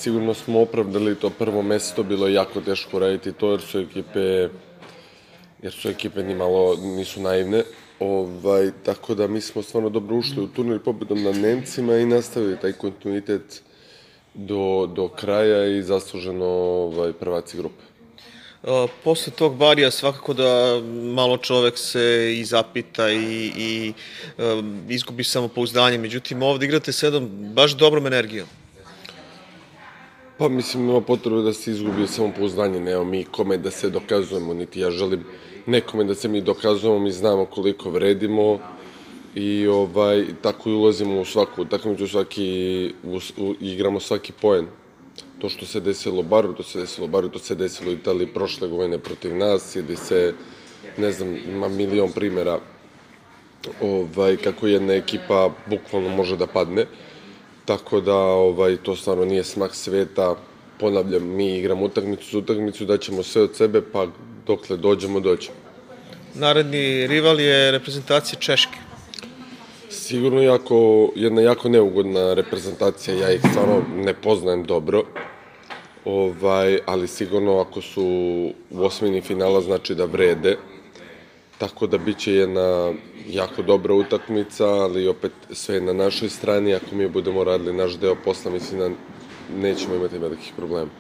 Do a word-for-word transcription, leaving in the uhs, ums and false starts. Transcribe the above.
sigurno smo opravdali to prvo mesto, bilo je jako teško raditi to jer su ekipe, jer su ekipe ni malo nisu naivne. Ovaj, tako da mi smo stvarno dobro ušli u turnir pobedom nad Nemcima i nastavili taj kontinuitet do, do kraja i zasluženo ovaj, prvaci grupe. Posle tog Barija svakako da malo čovek se i zapita i, i um, izgubi samopouzdanje, međutim ovde igrate sa jednom baš dobrom energijom. Pa mislim, nema potrebe da se izgubi samopouzdanje, nema mi kome da se dokazujemo, niti ja želim nekome da se mi dokazujemo, mi znamo koliko vredimo i ovaj, tako i ulazimo u svaku utakmicu, svaki, u, u, igramo svaki poen. To što se desilo u Baru, to se desilo u Baru, to se desilo u Italiji prošle godine protiv nas, gde se, ne znam, ima milion primjera ovaj, kako jedna ekipa bukvalno može da padne. Tako da ovaj, to stvarno nije smak sveta. Ponavljam, mi igramo utakmicu za utakmicu, daćemo sve od sebe, pa dokle dođemo, dođemo. Naredni rival je reprezentacija Češke. Sigurno jako, jedna jako neugodna reprezentacija, ja ih stvarno ne poznajem dobro, ovaj, ali sigurno ako su u osmini finala znači da vrede, tako da bit će jedna jako dobra utakmica, ali opet sve na našoj strani, ako mi budemo radili naš deo posla, mislim da nećemo imati velikih problema.